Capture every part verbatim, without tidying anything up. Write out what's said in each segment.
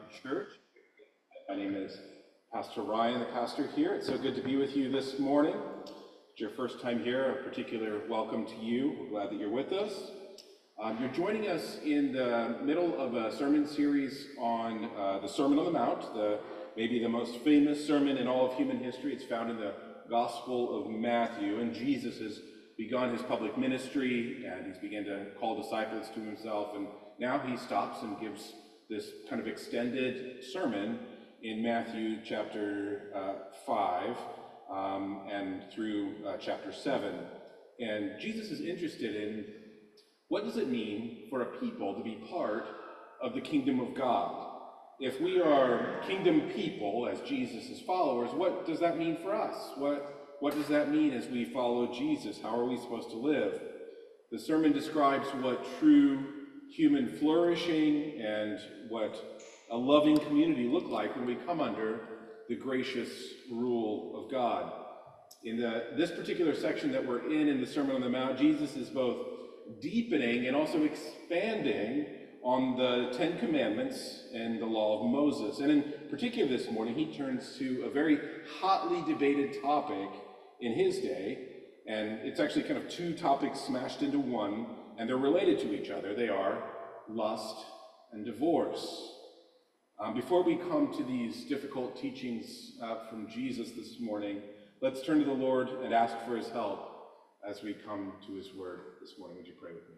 Church. My name is Pastor Ryan, the pastor here. It's so good to be with you this morning. If it's your first time here, a particular welcome to you. We're glad that you're with us. Um, you're joining us in the middle of a sermon series on uh, the Sermon on the Mount, the maybe the most famous sermon in all of human history. It's found in the Gospel of Matthew, and Jesus has begun his public ministry, and he's begun to call disciples to himself, and now he stops and gives this kind of extended sermon in Matthew chapter uh, five um, and through uh, chapter seven. And Jesus is interested in what does it mean for a people to be part of the kingdom of God? If we are kingdom people as Jesus' followers, what does that mean for us? What, what does that mean as we follow Jesus? How are we supposed to live? The sermon describes what true human flourishing and what a loving community look like when we come under the gracious rule of God. In the, this particular section that we're in, in the Sermon on the Mount, Jesus is both deepening and also expanding on the Ten Commandments and the law of Moses. And in particular this morning, he turns to a very hotly debated topic in his day, and it's actually kind of two topics smashed into one, and they're related to each other. They are lust and divorce. Um, before we come to these difficult teachings uh, from Jesus this morning, let's turn to the Lord and ask for his help as we come to his word this morning. Would you pray with me?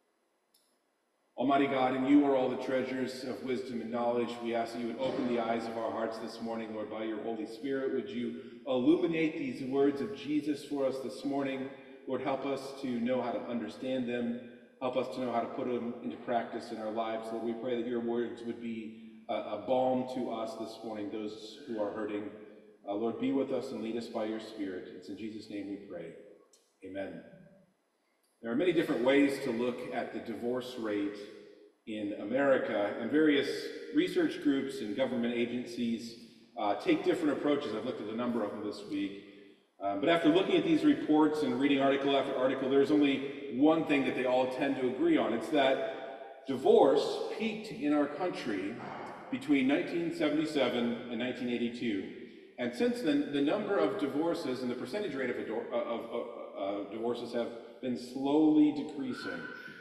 Almighty God, in you are all the treasures of wisdom and knowledge. We ask that you would open the eyes of our hearts this morning, Lord, by your Holy Spirit. Would you illuminate these words of Jesus for us this morning? Lord, help us to know how to understand them. Help us to know how to put them into practice in our lives. Lord, we pray that your words would be a, a balm to us this morning, those who are hurting. Uh, Lord, be with us and lead us by your Spirit. It's in Jesus' name we pray. Amen. There are many different ways to look at the divorce rate in America, and various research groups and government agencies uh, take different approaches. I've looked at a number of them this week. Um, but after looking at these reports and reading article after article, there's only one thing that they all tend to agree on. It's that divorce peaked in our country between nineteen seventy-seven and nineteen eighty-two. And since then, the number of divorces and the percentage rate of, ador- of, of uh, divorces have been slowly decreasing.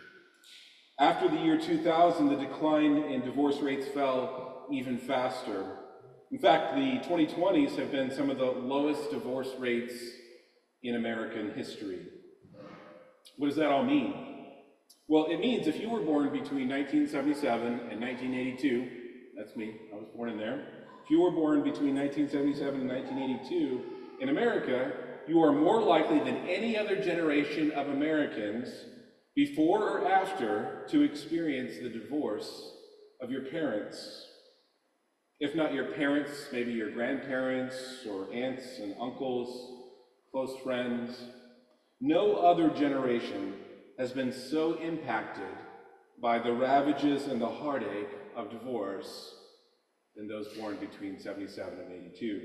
After the year two thousand, the decline in divorce rates fell even faster. In fact, the twenty twenties have been some of the lowest divorce rates in American history. What does that all mean? Well, it means if you were born between nineteen seventy-seven and nineteen eighty-two, that's me, I was born in there. If you were born between nineteen seventy-seven and nineteen eighty-two, in America, you are more likely than any other generation of Americans, before or after, to experience the divorce of your parents. If not your parents, maybe your grandparents or aunts and uncles, close friends. No other generation has been so impacted by the ravages and the heartache of divorce than those born between seventy-seven and eighty-two.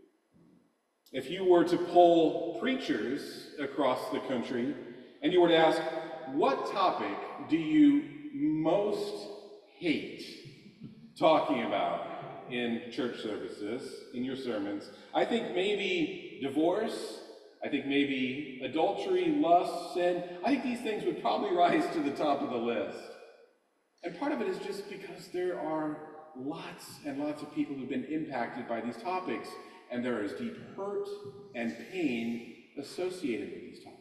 If you were to poll preachers across the country and you were to ask, what topic do you most hate talking about in church services, in your sermons? I think maybe divorce, I think maybe adultery, lust, sin. I think these things would probably rise to the top of the list. And part of it is just because there are lots and lots of people who've been impacted by these topics, and there is deep hurt and pain associated with these topics.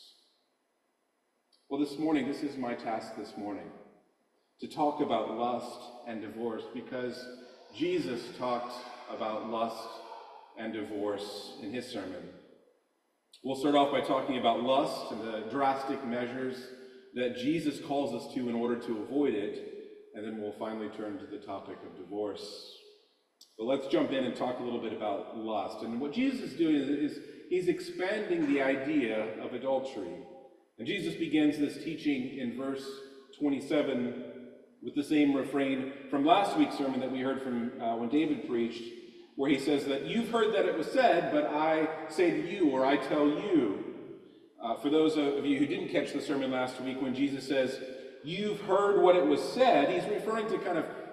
Well, this morning, this is my task this morning, to talk about lust and divorce, because Jesus talked about lust and divorce in his sermon. We'll start off by talking about lust and the drastic measures that Jesus calls us to in order to avoid it, and then we'll finally turn to the topic of divorce. But let's jump in and talk a little bit about lust. And what Jesus is doing is he's expanding the idea of adultery. And Jesus begins this teaching in verse twenty-seven with the same refrain from last week's sermon that we heard from uh, when David preached, where he says that you've heard that it was said, but I say to you, or I tell you. Uh, for those of you who didn't catch the sermon last week, when Jesus says, you've heard what it was said, he's referring to kind of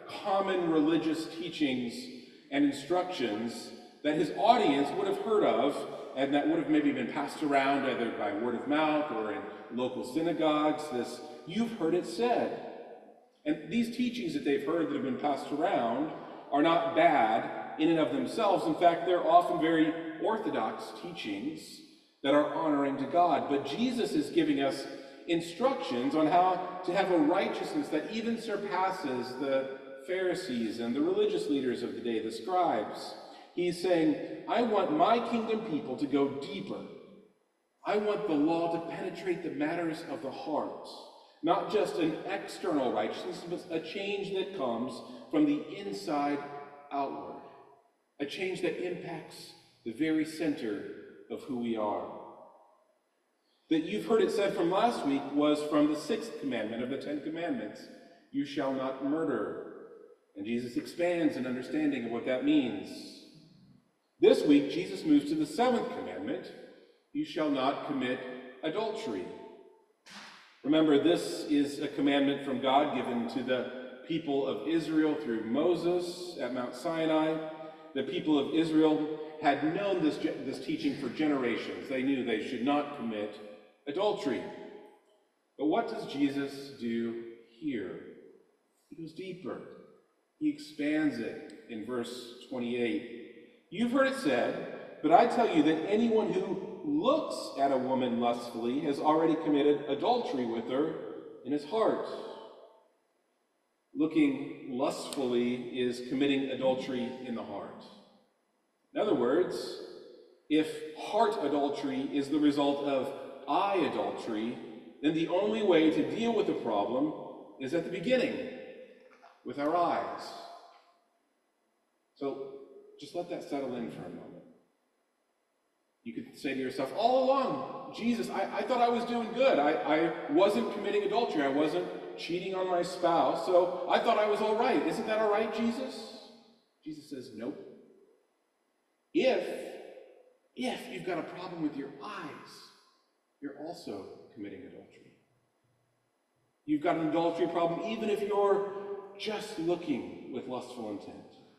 common religious teachings and instructions that his audience would have heard of and that would have maybe been passed around either by word of mouth or in local synagogues. This, you've heard it said. And these teachings that they've heard that have been passed around are not bad in and of themselves. In fact, they're often very orthodox teachings that are honoring to God. But Jesus is giving us instructions on how to have a righteousness that even surpasses the Pharisees and the religious leaders of the day, the scribes. He's saying, I want my kingdom people to go deeper. I want the law to penetrate the matters of the heart. Not just an external righteousness, but a change that comes from the inside outward. A change that impacts the very center of who we are. That you've heard it said from last week was from the sixth commandment of the Ten Commandments. You shall not murder. And Jesus expands an understanding of what that means. This week, Jesus moves to the seventh commandment. You shall not commit adultery. Remember, this is a commandment from God given to the people of Israel through Moses at Mount Sinai. The people of Israel had known this, this teaching for generations. They knew they should not commit adultery. But what does Jesus do here? He goes deeper. He expands it in verse twenty-eight. You've heard it said, but I tell you that anyone who looks at a woman lustfully has already committed adultery with her in his heart. Looking lustfully is committing adultery in the heart. In other words, if heart adultery is the result of eye adultery, then the only way to deal with the problem is at the beginning, with our eyes. So just let that settle in for a moment. You could say to yourself, all along, Jesus, I, I thought I was doing good. I, I wasn't committing adultery. I wasn't cheating on my spouse, so I thought I was all right. Isn't that all right, Jesus? Jesus says, nope. If, if you've got a problem with your eyes, you're also committing adultery. You've got an adultery problem even if you're just looking with lustful intent.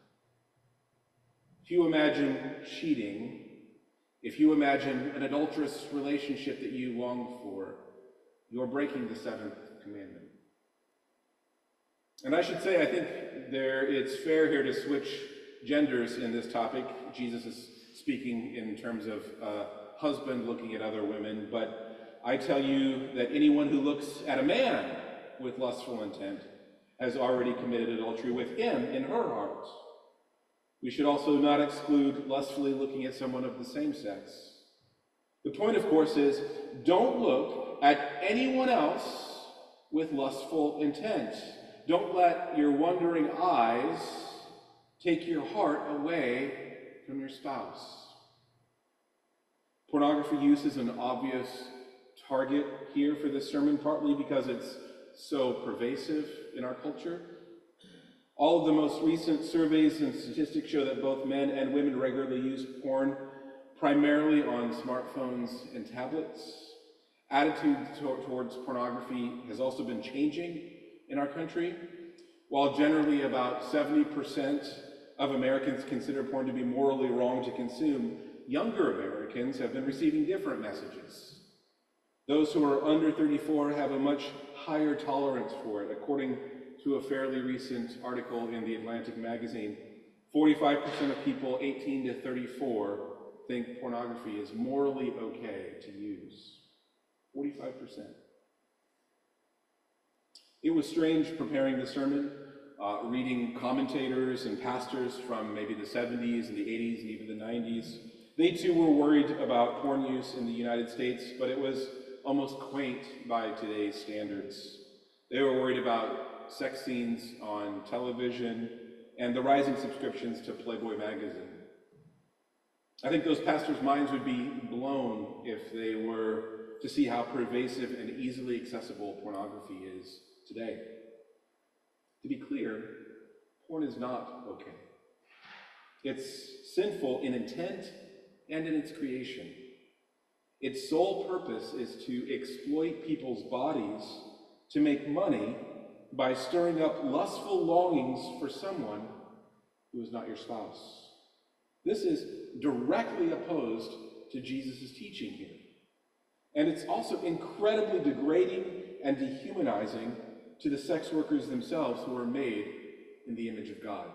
If you imagine cheating, if you imagine an adulterous relationship that you long for, you're breaking the seventh commandment. And I should say, I think there it's fair here to switch genders in this topic. Jesus is speaking in terms of a husband looking at other women, but I tell you that anyone who looks at a man with lustful intent has already committed adultery with him in her heart. We should also not exclude lustfully looking at someone of the same sex. The point, of course, is don't look at anyone else with lustful intent. Don't let your wandering eyes take your heart away from your spouse. Pornography use is an obvious target here for this sermon, partly because it's so pervasive in our culture. All of the most recent surveys and statistics show that both men and women regularly use porn, primarily on smartphones and tablets. Attitude to- towards pornography has also been changing in our country. While generally about seventy percent of Americans consider porn to be morally wrong to consume, younger Americans have been receiving different messages. Those who are under thirty-four have a much higher tolerance for it. According to a fairly recent article in the Atlantic magazine, forty-five percent of people eighteen to thirty-four think pornography is morally okay to use. forty-five percent. It was strange preparing the sermon, uh, reading commentators and pastors from maybe the seventies and the eighties and even the nineties. They too were worried about porn use in the United States, but it was almost quaint by today's standards. They were worried about sex scenes on television and the rising subscriptions to Playboy magazine. I think those pastors' minds would be blown if they were to see how pervasive and easily accessible pornography is today. To be clear, porn is not okay. It's sinful in intent and in its creation. Its sole purpose is to exploit people's bodies to make money by stirring up lustful longings for someone who is not your spouse. This is directly opposed to Jesus' teaching here. And it's also incredibly degrading and dehumanizing to the sex workers themselves who are made in the image of God.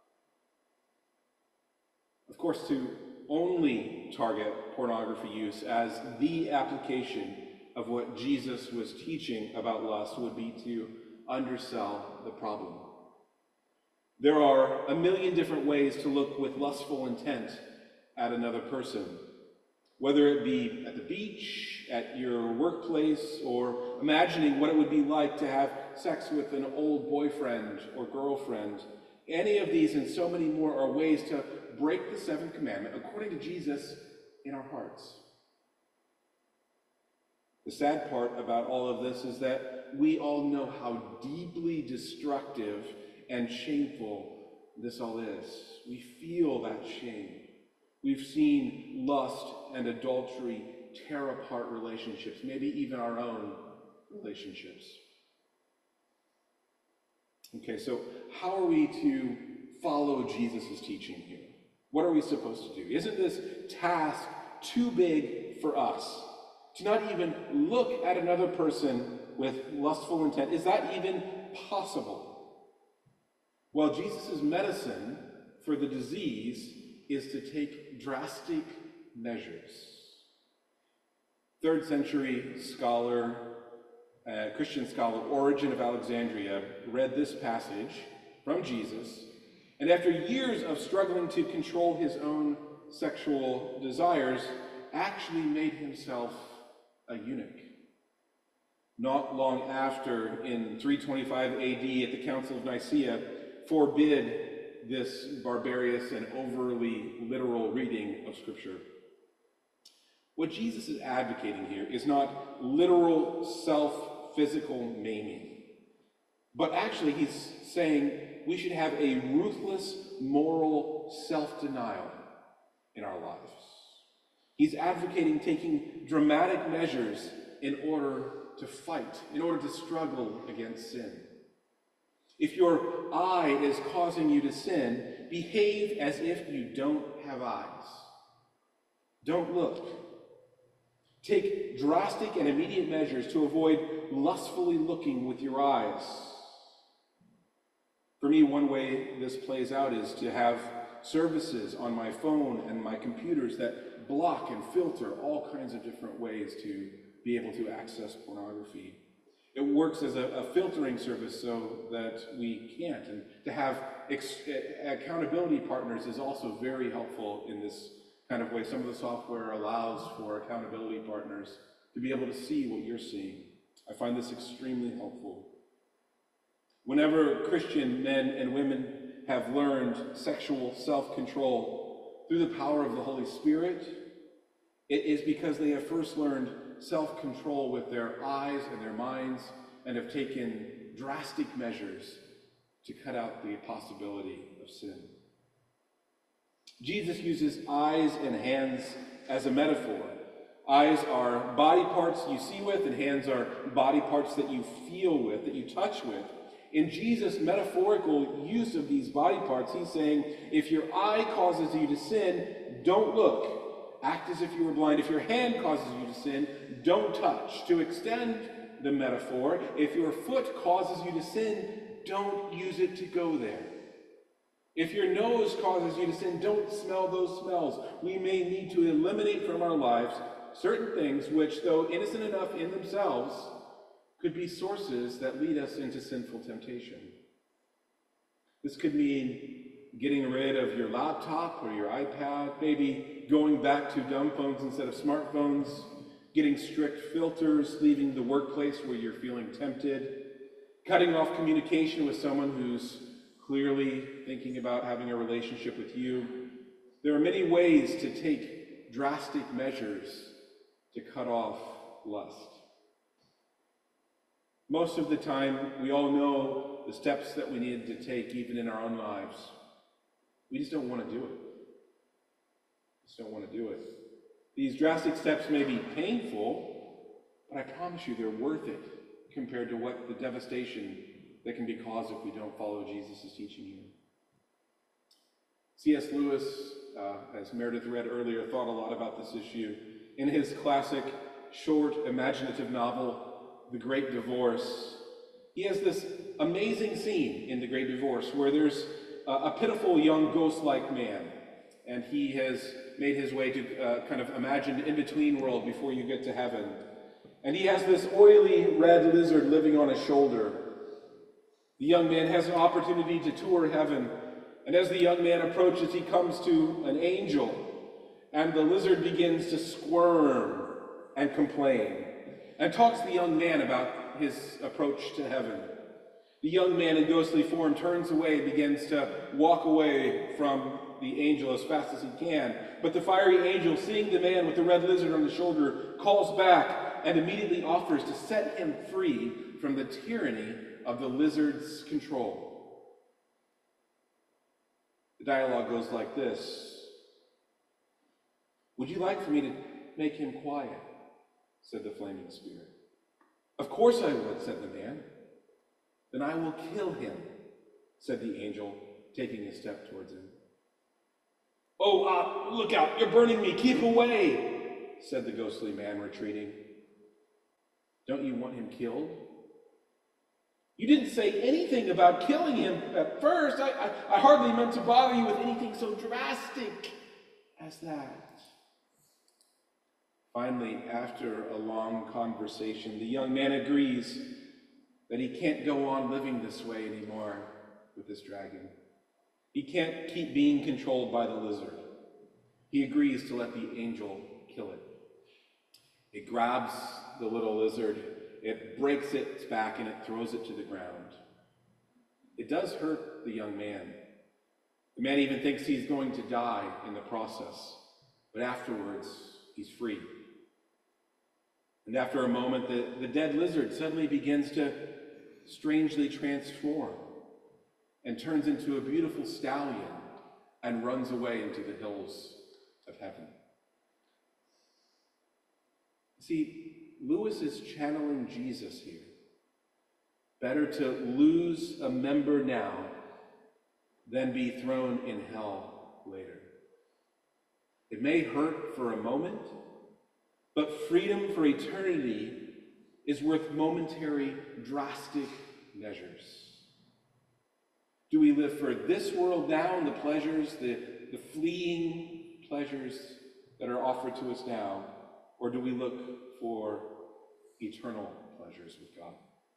Of course, to only target pornography use as the application of what Jesus was teaching about lust would be to undersell the problem. There are a million different ways to look with lustful intent at another person, whether it be at the beach, at your workplace, or imagining what it would be like to have sex with an old boyfriend or girlfriend. Any of these and so many more are ways to break the seventh commandment, according to Jesus, in our hearts. The sad part about all of this is that we all know how deeply destructive and shameful this all is. We feel that shame. We've seen lust and adultery tear apart relationships, maybe even our own relationships. Okay, so how are we to follow Jesus' teaching here? What are we supposed to do? Isn't this task too big for us? To not even look at another person with lustful intent, is that even possible? Well, Jesus' medicine for the disease is to take drastic measures. Third century scholar, uh, Christian scholar Origen of Alexandria read this passage from Jesus, and after years of struggling to control his own sexual desires, actually made himself a eunuch. Not long after, in three twenty-five A D at the Council of Nicaea, forbid this barbarous and overly literal reading of Scripture. What Jesus is advocating here is not literal self-physical maiming, but actually he's saying we should have a ruthless moral self-denial in our lives. He's advocating taking dramatic measures in order to fight, in order to struggle against sin. If your eye is causing you to sin, behave as if you don't have eyes. Don't look. Take drastic and immediate measures to avoid lustfully looking with your eyes. For me, one way this plays out is to have services on my phone and my computers that block and filter all kinds of different ways to be able to access pornography. It works as a, a filtering service so that we can't. And to have ex- accountability partners is also very helpful in this kind of way. Some of the software allows for accountability partners to be able to see what you're seeing. I find this extremely helpful. Whenever Christian men and women have learned sexual self-control through the power of the Holy Spirit, it is because they have first learned self-control with their eyes and their minds and have taken drastic measures to cut out the possibility of sin. Jesus uses eyes and hands as a metaphor. Eyes are body parts you see with, and hands are body parts that you feel with, that you touch with. In Jesus' metaphorical use of these body parts, he's saying, if your eye causes you to sin, don't look. Act as if you were blind. If your hand causes you to sin, don't touch. To extend the metaphor, if your foot causes you to sin, don't use it to go there. If your nose causes you to sin, don't smell those smells. We may need to eliminate from our lives certain things which, though innocent enough in themselves, could be sources that lead us into sinful temptation. This could mean getting rid of your laptop or your iPad, maybe going back to dumb phones instead of smartphones, getting strict filters, leaving the workplace where you're feeling tempted, cutting off communication with someone who's clearly thinking about having a relationship with you. There are many ways to take drastic measures to cut off lust. Most of the time, we all know the steps that we need to take, even in our own lives. We just don't want to do it. Just don't want to do it. These drastic steps may be painful, but I promise you they're worth it compared to what the devastation that can be caused if we don't follow Jesus' teaching here. C S Lewis, uh, as Meredith read earlier, thought a lot about this issue. In his classic, short, imaginative novel, The Great Divorce, he has this amazing scene in The Great Divorce where there's a, a pitiful young ghost-like man, and he has made his way to uh, kind of imagined in-between world before you get to heaven. And he has this oily red lizard living on his shoulder. The young man has an opportunity to tour heaven, and as the young man approaches, he comes to an angel, and the lizard begins to squirm and complain, and talks to the young man about his approach to heaven. The young man in ghostly form turns away, begins to walk away from the angel as fast as he can, but the fiery angel, seeing the man with the red lizard on the shoulder, calls back and immediately offers to set him free from the tyranny of the lizard's control. The dialogue goes like this. "Would you like for me to make him quiet?" said the flaming spirit. "Of course I would," said the man. "Then I will kill him," said the angel, taking a step towards him. "Oh, uh, look out, you're burning me, keep away," said the ghostly man, retreating. "Don't you want him killed?" "You didn't say anything about killing him at first. I, I, I hardly meant to bother you with anything so drastic as that." Finally, after a long conversation, the young man agrees that he can't go on living this way anymore with this dragon. He can't keep being controlled by the lizard. He agrees to let the angel kill it. It grabs the little lizard, it breaks its back, and it throws it to the ground. It does hurt the young man. The man even thinks he's going to die in the process, but afterwards, he's free. And after a moment, the, the dead lizard suddenly begins to strangely transform and turns into a beautiful stallion and runs away into the hills of heaven. See, Lewis is channeling Jesus here. Better to lose a member now than be thrown in hell later. It may hurt for a moment, but freedom for eternity is worth momentary, drastic measures. Do we live for this world now and the pleasures, the, the fleeing pleasures that are offered to us now, or do we look for eternal pleasures with God?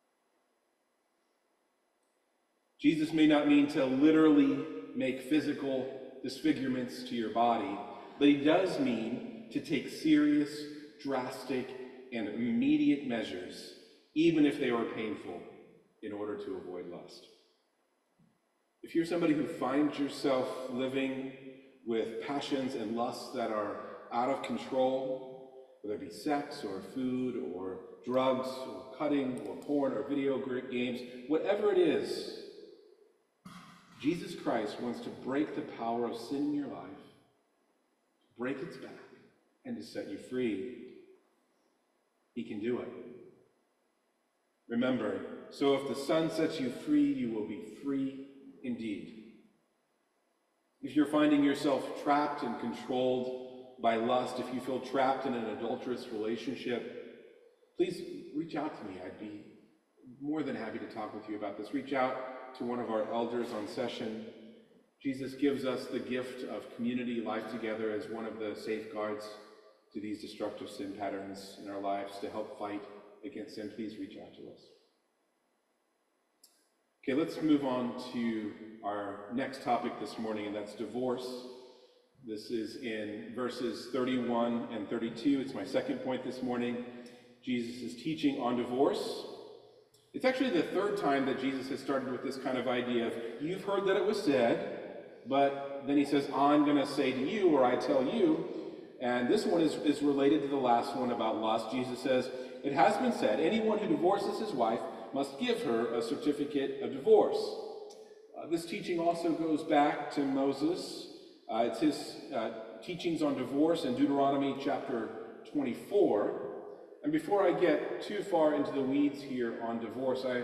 Jesus may not mean to literally make physical disfigurements to your body, but he does mean to take serious, drastic, and immediate measures, even if they were painful, in order to avoid lust. If you're somebody who finds yourself living with passions and lusts that are out of control, whether it be sex or food or drugs or cutting or porn or video games, whatever it is, Jesus Christ wants to break the power of sin in your life, break its back, and to set you free. He can do it. Remember, so if the Son sets you free, you will be free indeed. If you're finding yourself trapped and controlled by lust, if you feel trapped in an adulterous relationship, please reach out to me. I'd be more than happy to talk with you about this. Reach out to one of our elders on session. Jesus gives us the gift of community life together as one of the safeguards to these destructive sin patterns in our lives to help fight against sin. Please reach out to us. Okay, let's move on to our next topic this morning, and that's divorce. This is in verses thirty-one and thirty-two. It's my second point this morning. Jesus is teaching on divorce. It's actually the third time that Jesus has started with this kind of idea of, you've heard that it was said, but then he says, I'm going to say to you, or I tell you. And this one is, is related to the last one about lust. Jesus says, it has been said, anyone who divorces his wife must give her a certificate of divorce. Uh, this teaching also goes back to Moses. Uh, it's his uh, teachings on divorce in Deuteronomy chapter twenty-four. And before I get too far into the weeds here on divorce, I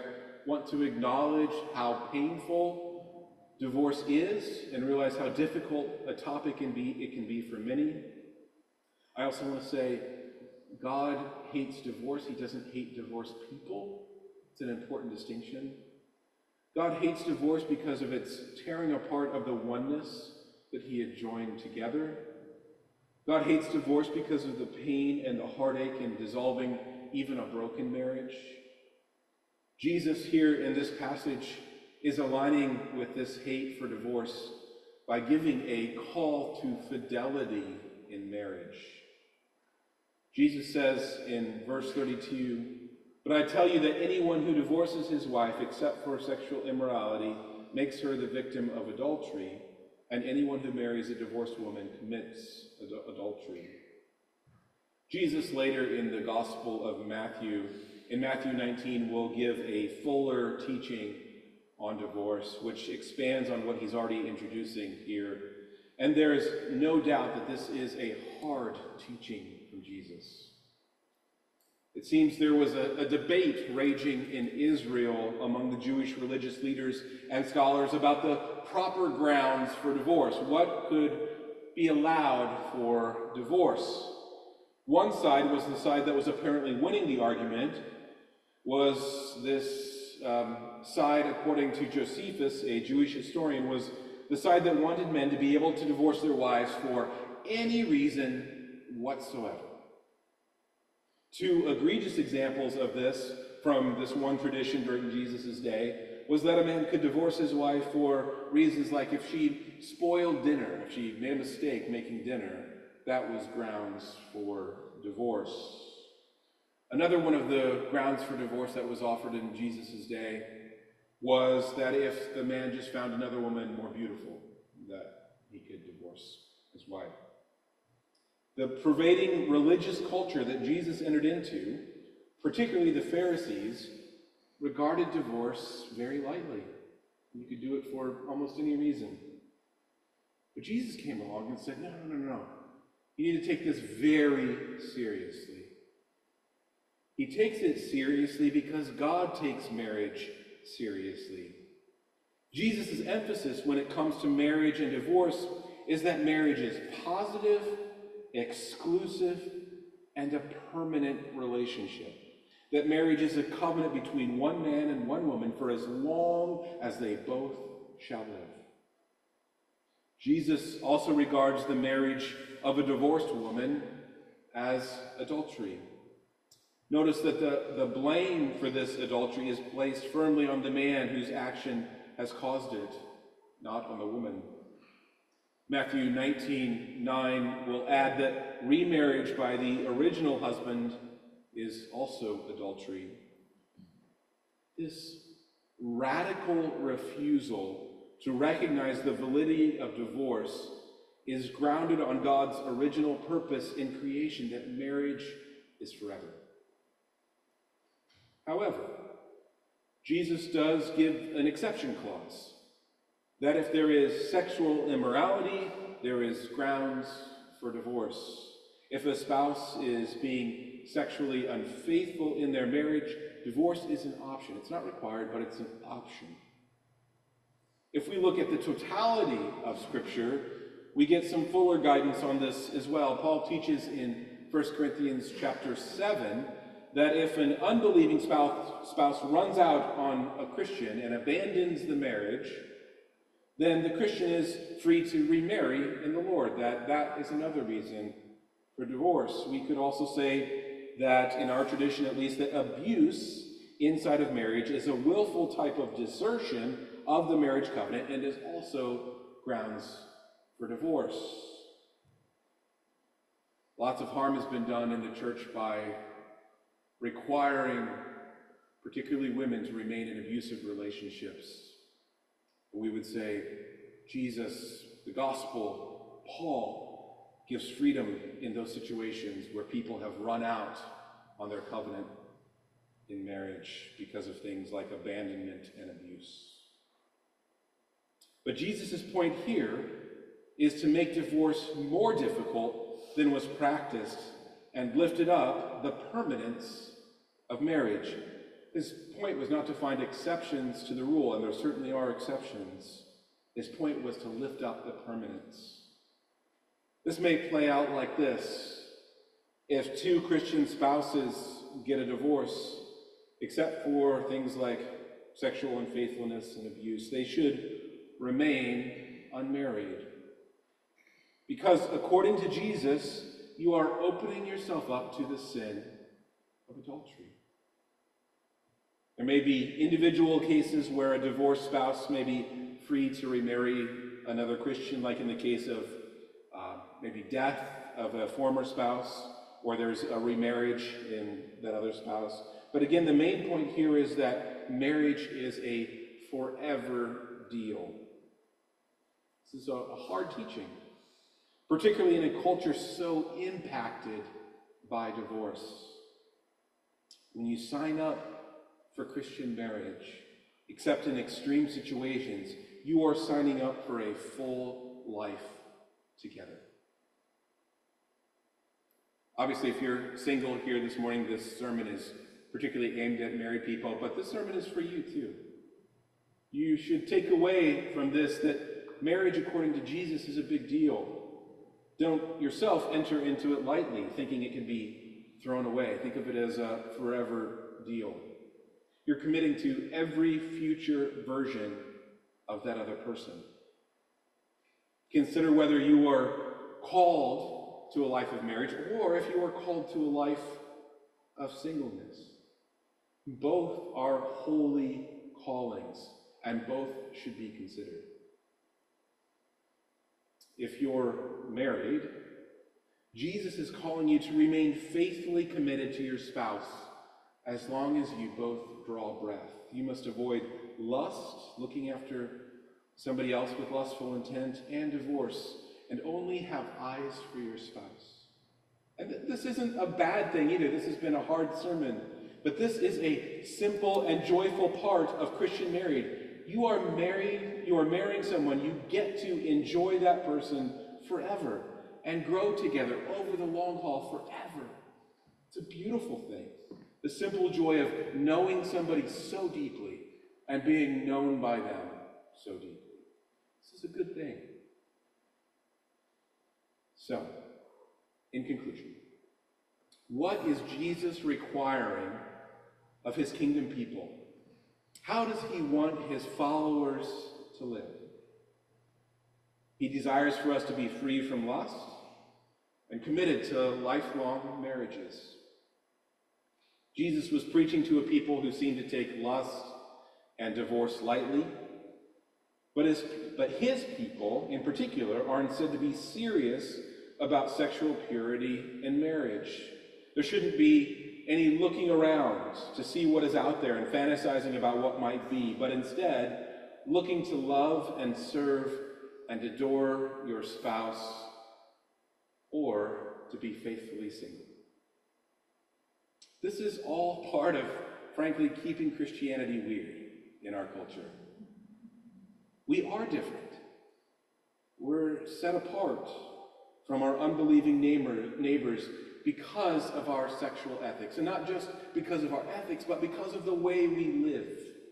want to acknowledge how painful divorce is and realize how difficult a topic can be, it can be for many. I also want to say God hates divorce. He doesn't hate divorced people. It's an important distinction. God hates divorce because of its tearing apart of the oneness that he had joined together. God hates divorce because of the pain and the heartache in dissolving even a broken marriage. Jesus here in this passage is aligning with this hate for divorce by giving a call to fidelity in marriage. Jesus says in verse thirty-two, "But I tell you that anyone who divorces his wife except for sexual immorality makes her the victim of adultery, and anyone who marries a divorced woman commits ad- adultery." Jesus later in the Gospel of Matthew, in Matthew nineteen, will give a fuller teaching on divorce, which expands on what he's already introducing here. And there is no doubt that this is a hard teaching from Jesus. It seems there was a, a debate raging in Israel among the Jewish religious leaders and scholars about the proper grounds for divorce. What could be allowed for divorce? One side was the side that was apparently winning the argument, was this um, side, according to Josephus, a Jewish historian, was the side that wanted men to be able to divorce their wives for any reason whatsoever. Two egregious examples of this from this one tradition during Jesus' day was that a man could divorce his wife for reasons like if she spoiled dinner, if she made a mistake making dinner, that was grounds for divorce. Another one of the grounds for divorce that was offered in Jesus' day was that if the man just found another woman more beautiful, that he could divorce his wife. The pervading religious culture that Jesus entered into, particularly the Pharisees, regarded divorce very lightly. You could do it for almost any reason. But Jesus came along and said, no, no, no, no. You need to take this very seriously. He takes it seriously because God takes marriage seriously. Jesus' emphasis when it comes to marriage and divorce is that marriage is positive, exclusive, and a permanent relationship. That marriage is a covenant between one man and one woman for as long as they both shall live. Jesus also regards the marriage of a divorced woman as adultery. Notice that the, the blame for this adultery is placed firmly on the man whose action has caused it, not on the woman. Matthew nineteen nine will add that remarriage by the original husband is also adultery. This radical refusal to recognize the validity of divorce is grounded on God's original purpose in creation, that marriage is forever. However, Jesus does give an exception clause, that if there is sexual immorality, there is grounds for divorce. If a spouse is being sexually unfaithful in their marriage, divorce is an option. It's not required, but it's an option. If we look at the totality of Scripture, we get some fuller guidance on this as well. Paul teaches in First Corinthians chapter seven that if an unbelieving spouse, spouse runs out on a Christian and abandons the marriage, then the Christian is free to remarry in the Lord. That, that is another reason for divorce. We could also say that, in our tradition at least, that abuse inside of marriage is a willful type of desertion of the marriage covenant and is also grounds for divorce. Lots of harm has been done in the church by requiring particularly women to remain in abusive relationships. We would say Jesus, the gospel, Paul gives freedom in those situations where people have run out on their covenant in marriage because of things like abandonment and abuse. But Jesus' point here is to make divorce more difficult than was practiced and lifted up the permanence of marriage. His point was not to find exceptions to the rule, and there certainly are exceptions. His point was to lift up the permanence. This may play out like this. If two Christian spouses get a divorce, except for things like sexual unfaithfulness and abuse, they should remain unmarried. Because according to Jesus, you are opening yourself up to the sin of adultery. There may be individual cases where a divorced spouse may be free to remarry another Christian, like in the case of uh, maybe death of a former spouse, or there's a remarriage in that other spouse. But again, the main point here is that marriage is a forever deal. This is a, a hard teaching, particularly in a culture so impacted by divorce. When you sign up for Christian marriage, except in extreme situations, you are signing up for a full life together. Obviously, if you're single here this morning, this sermon is particularly aimed at married people, but this sermon is for you too. You should take away from this that marriage according to Jesus is a big deal. Don't yourself enter into it lightly, thinking it can be thrown away. Think of it as a forever deal. You're committing to every future version of that other person. Consider whether you are called to a life of marriage, or if you are called to a life of singleness. Both are holy callings, and both should be considered. If you're married, Jesus is calling you to remain faithfully committed to your spouse as long as you both draw breath. You must avoid lust, looking after somebody else with lustful intent, and divorce, and only have eyes for your spouse. And th- this isn't a bad thing either. This has been a hard sermon. But this is a simple and joyful part of Christian marriage. You are married, you are marrying someone, you get to enjoy that person forever and grow together over the long haul forever. It's a beautiful thing. The simple joy of knowing somebody so deeply and being known by them so deeply. This is a good thing. So, in conclusion, what is Jesus requiring of his kingdom people? How does he want his followers to live? He desires for us to be free from lust and committed to lifelong marriages. Jesus was preaching to a people who seemed to take lust and divorce lightly, but his, but his people in particular are instead to be serious about sexual purity and marriage. There shouldn't be any looking around to see what is out there and fantasizing about what might be, but instead looking to love and serve and adore your spouse, or to be faithfully single. This is all part of, frankly, keeping Christianity weird in our culture. We are different. We're set apart from our unbelieving neighbor, neighbors because of our sexual ethics. And not just because of our ethics, but because of the way we live.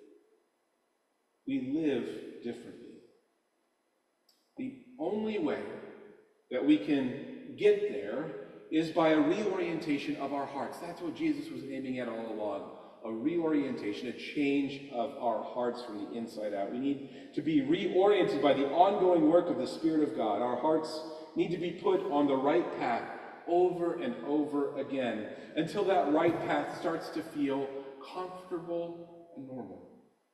We live differently. The only way that we can get there is by a reorientation of our hearts. That's what Jesus was aiming at all along. A reorientation, a change of our hearts from the inside out. We need to be reoriented by the ongoing work of the Spirit of God. Our hearts need to be put on the right path over and over again until that right path starts to feel comfortable and normal.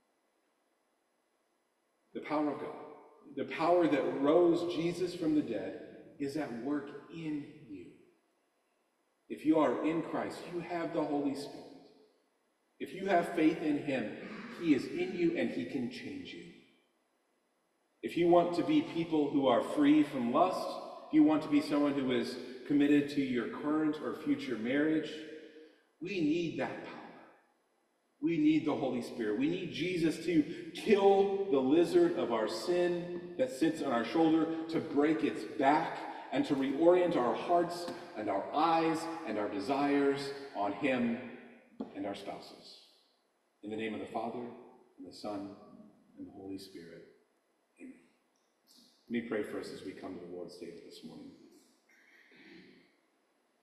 The power of God, the power that rose Jesus from the dead, is at work in you. If you are in Christ, you have the Holy Spirit. If you have faith in him, he is in you and he can change you. If you want to be people who are free from lust, if you want to be someone who is committed to your current or future marriage, we need that power. We need the Holy Spirit. We need Jesus to kill the lizard of our sin that sits on our shoulder, to break its back, and to reorient our hearts and our eyes and our desires on him and our spouses. In the name of the Father, and the Son, and the Holy Spirit. Amen. Let me pray for us as we come to the Lord's table this morning.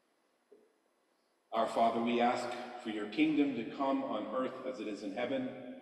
Our Father, we ask for your kingdom to come on earth as it is in heaven.